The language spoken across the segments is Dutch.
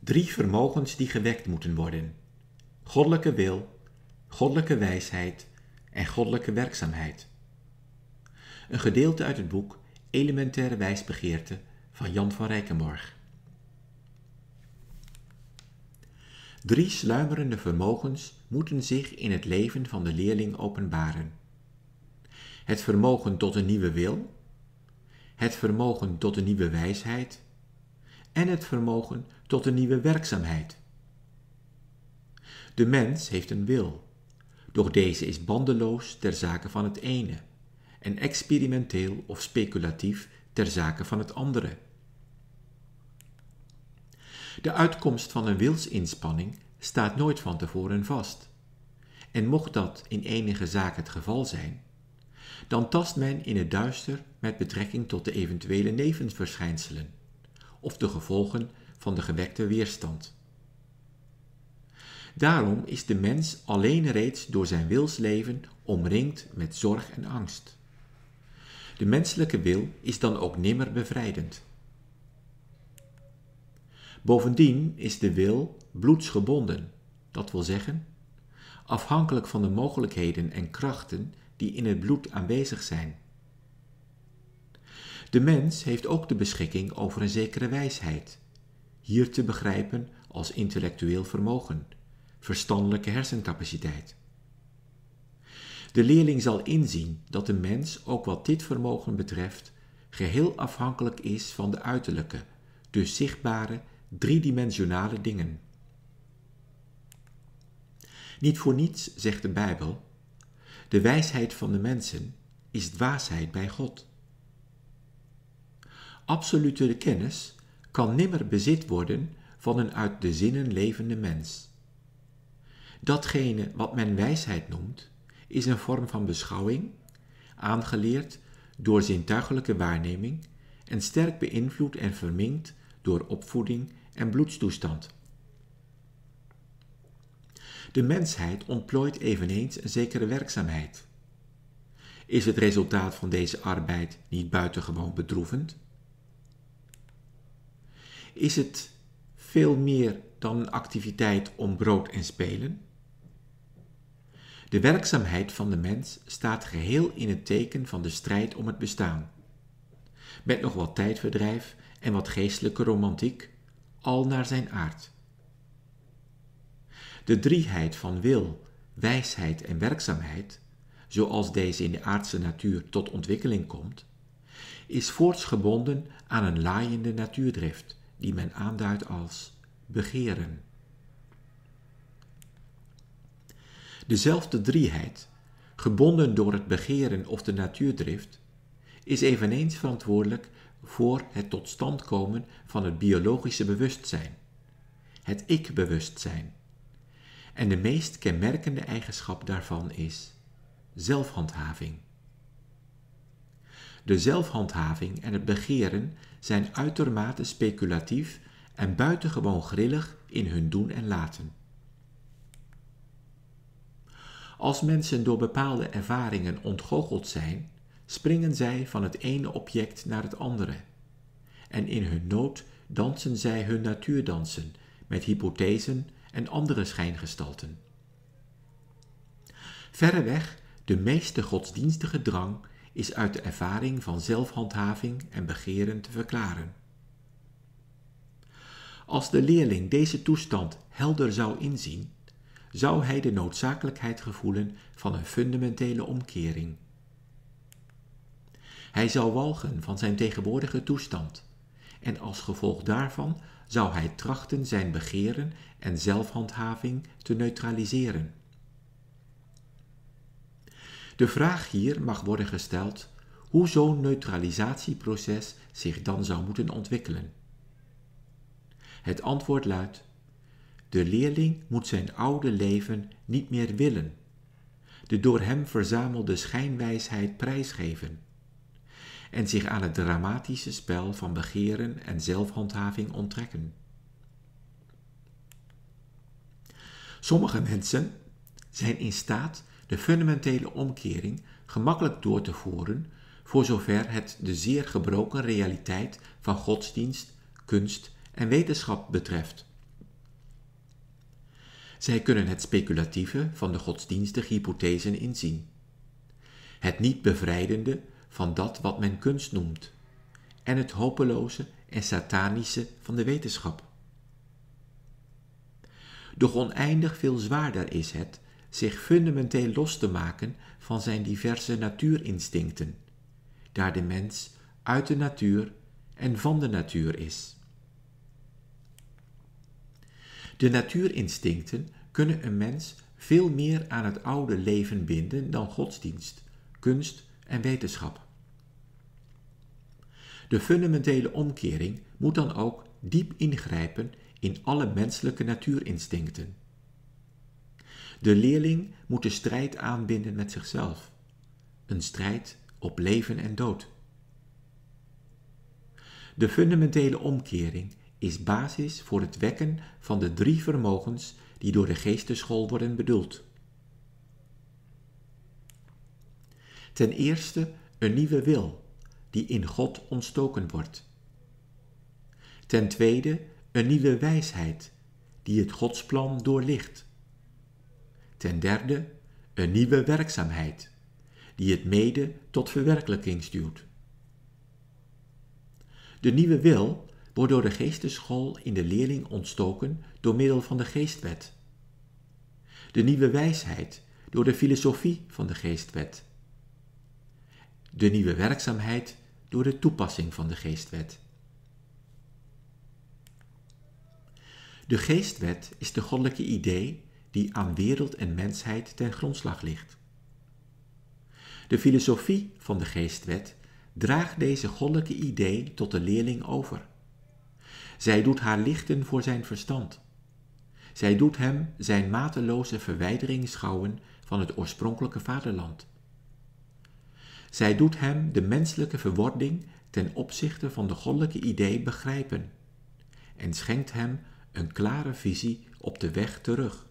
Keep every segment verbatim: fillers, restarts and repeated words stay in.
Drie vermogens die gewekt moeten worden: goddelijke wil, goddelijke wijsheid en goddelijke werkzaamheid. Een gedeelte uit het boek Elementaire wijsbegeerte van Jan van Rijkenborgh. Drie sluimerende vermogens moeten zich in het leven van de leerling openbaren. Het vermogen tot een nieuwe wil, het vermogen tot een nieuwe wijsheid en het vermogen tot een nieuwe werkzaamheid. De mens heeft een wil, doch deze is bandeloos ter zake van het ene en experimenteel of speculatief ter zake van het andere. De uitkomst van een wilsinspanning staat nooit van tevoren vast, en mocht dat in enige zaak het geval zijn, dan tast men in het duister met betrekking tot de eventuele nevenverschijnselen of de gevolgen van de gewekte weerstand. Daarom is de mens alleen reeds door zijn wilsleven omringd met zorg en angst. De menselijke wil is dan ook nimmer bevrijdend. Bovendien is de wil bloedsgebonden, dat wil zeggen, afhankelijk van de mogelijkheden en krachten die in het bloed aanwezig zijn. De mens heeft ook de beschikking over een zekere wijsheid, hier te begrijpen als intellectueel vermogen, verstandelijke hersencapaciteit. De leerling zal inzien dat de mens, ook wat dit vermogen betreft, geheel afhankelijk is van de uiterlijke, dus zichtbare, driedimensionale dingen. Niet voor niets zegt de Bijbel: de wijsheid van de mensen is dwaasheid bij God. Absolute kennis kan nimmer bezit worden van een uit de zinnen levende mens. Datgene wat men wijsheid noemt, is een vorm van beschouwing, aangeleerd door zintuigelijke waarneming en sterk beïnvloed en verminkt door opvoeding en bloedstoestand. De mensheid ontplooit eveneens een zekere werkzaamheid. Is het resultaat van deze arbeid niet buitengewoon bedroevend? Is het veel meer dan een activiteit om brood en spelen? De werkzaamheid van de mens staat geheel in het teken van de strijd om het bestaan. Met nog wat tijdverdrijf en wat geestelijke romantiek, al naar zijn aard. De drieheid van wil, wijsheid en werkzaamheid, zoals deze in de aardse natuur tot ontwikkeling komt, is voorts gebonden aan een laaiende natuurdrift, die men aanduidt als begeren. Dezelfde drieheid, gebonden door het begeren of de natuurdrift, is eveneens verantwoordelijk voor het tot stand komen van het biologische bewustzijn, het ik-bewustzijn. En de meest kenmerkende eigenschap daarvan is zelfhandhaving. De zelfhandhaving en het begeren zijn uitermate speculatief en buitengewoon grillig in hun doen en laten. Als mensen door bepaalde ervaringen ontgoocheld zijn, springen zij van het ene object naar het andere, en in hun nood dansen zij hun natuurdansen met hypothesen en andere schijngestalten. Verreweg de meeste godsdienstige drang is uit de ervaring van zelfhandhaving en begeren te verklaren. Als de leerling deze toestand helder zou inzien, zou hij de noodzakelijkheid gevoelen van een fundamentele omkering. Hij zou walgen van zijn tegenwoordige toestand, en als gevolg daarvan zou hij trachten zijn begeren en zelfhandhaving te neutraliseren. De vraag hier mag worden gesteld hoe zo'n neutralisatieproces zich dan zou moeten ontwikkelen. Het antwoord luidt: de leerling moet zijn oude leven niet meer willen, de door hem verzamelde schijnwijsheid prijsgeven en zich aan het dramatische spel van begeren en zelfhandhaving onttrekken. Sommige mensen zijn in staat de fundamentele omkering gemakkelijk door te voeren, voor zover het de zeer gebroken realiteit van godsdienst, kunst en wetenschap betreft. Zij kunnen het speculatieve van de godsdienstige hypothesen inzien, het niet bevrijdende van dat wat men kunst noemt, en het hopeloze en satanische van de wetenschap. Doch oneindig veel zwaarder is het zich fundamenteel los te maken van zijn diverse natuurinstincten, daar de mens uit de natuur en van de natuur is. De natuurinstincten kunnen een mens veel meer aan het oude leven binden dan godsdienst, kunst en wetenschap. De fundamentele omkering moet dan ook diep ingrijpen in alle menselijke natuurinstincten. De leerling moet de strijd aanbinden met zichzelf, een strijd op leven en dood. De fundamentele omkering is basis voor het wekken van de drie vermogens die door de geesteschool worden bedoeld. Ten eerste een nieuwe wil, die in God ontstoken wordt. Ten tweede een nieuwe wijsheid, die het Godsplan doorlicht. Ten derde een nieuwe werkzaamheid, die het mede tot verwerkelijking stuurt. De nieuwe wil wordt door de geesteschool in de leerling ontstoken door middel van de geestwet. De nieuwe wijsheid door de filosofie van de geestwet. De nieuwe werkzaamheid door de toepassing van de geestwet. De geestwet is de goddelijke idee die aan wereld en mensheid ten grondslag ligt. De filosofie van de geestwet draagt deze goddelijke idee tot de leerling over. Zij doet haar lichten voor zijn verstand. Zij doet hem zijn mateloze verwijdering schouwen van het oorspronkelijke vaderland. Zij doet hem de menselijke verwording ten opzichte van de goddelijke idee begrijpen en schenkt hem een klare visie op de weg terug.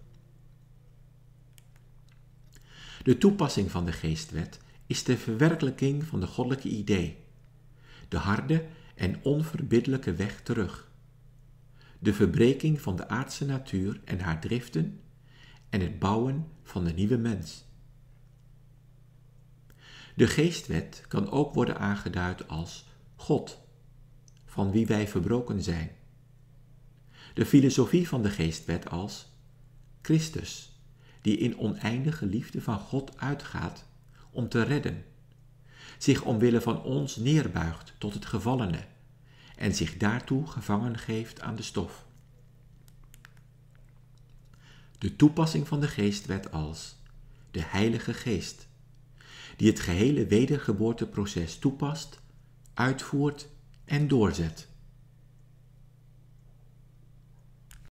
De toepassing van de geestwet is de verwerkelijking van de goddelijke idee, de harde en onverbiddelijke weg terug, de verbreking van de aardse natuur en haar driften en het bouwen van de nieuwe mens. De geestwet kan ook worden aangeduid als God, van wie wij verbroken zijn. De filosofie van de geestwet als Christus, die in oneindige liefde van God uitgaat om te redden, zich omwille van ons neerbuigt tot het gevallene en zich daartoe gevangen geeft aan de stof. De toepassing van de geestwet als de Heilige Geest, die het gehele wedergeboorteproces toepast, uitvoert en doorzet.